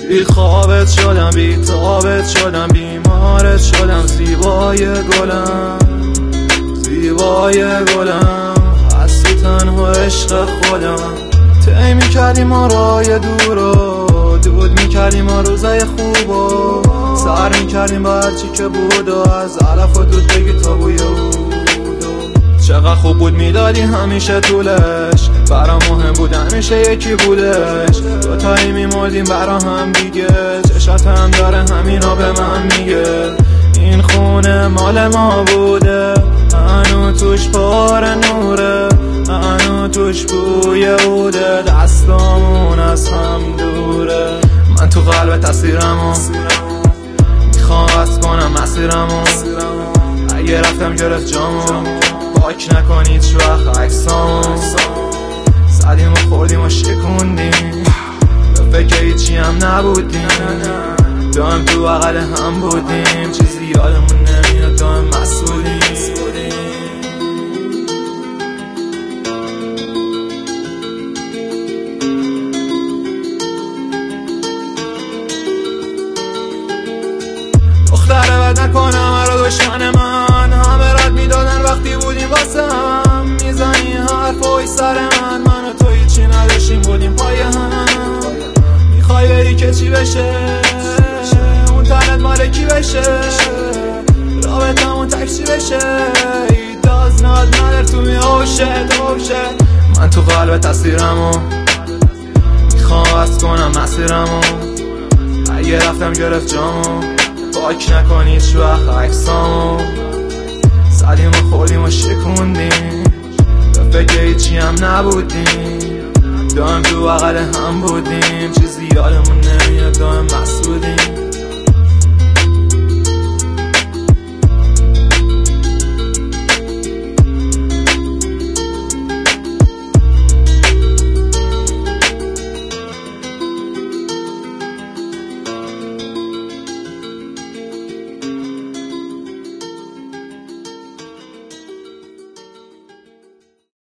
بی خوابت شدم، بی تابت شدم، بیمارت شدم، زیبای گلم، زیبای گلم، هستی تنها عشق خودم. طی میکردی ما رای دورو، دود میکردیم ما روزای خوبو، سر میکردیم با هرچی که بود و از علف و دود بگی تا بوی بود. چقدر خوب بود میدادی همیشه طولش، برا مهم بود همیشه یکی بودش. دوتایی میمردیم برا هم دیگه، چشات هم داره همینا به من میگه. این خونه مال ما بوده، هنو توش پر نوره، هنو توش بوی عوده، دستامون از هم دوره. من تو قلب تصویرمو میخوام بس کنم مسیرمو، اگه رفتم گرفت جامو پاک نکنید هیچ وقت عکسامو. زدیم و خوردیم و شکوندیم، به فکر هیچی هم نبودیم، دائم تو بغل هم بودیم، چیزی یادمون نمیاد، دائم مسئولیم. دختره بد نکنم مرا دشمن من، همه رد میدادن وقتی بودیم واسه هم. میزنی حرفای سر من و تو هیچی نداشتیم بودیم پای هم. میخوای بری که چی بشه، اون تنت مال کی بشه، رابطمون تکسی بشه. It does not matter to me, oh shit. من تو قلب تصویرمو میخوام بس کنم مسیرمو، اگه رفتم گرفت جامو پاک نکنی هیچ وقت عکسامو. زدیم و خوردیم و شکوندیم، به فکر هیچی هم نبودیم، دائم تو بغل هم بودیم، چیزی یادمون نمیاد، دائم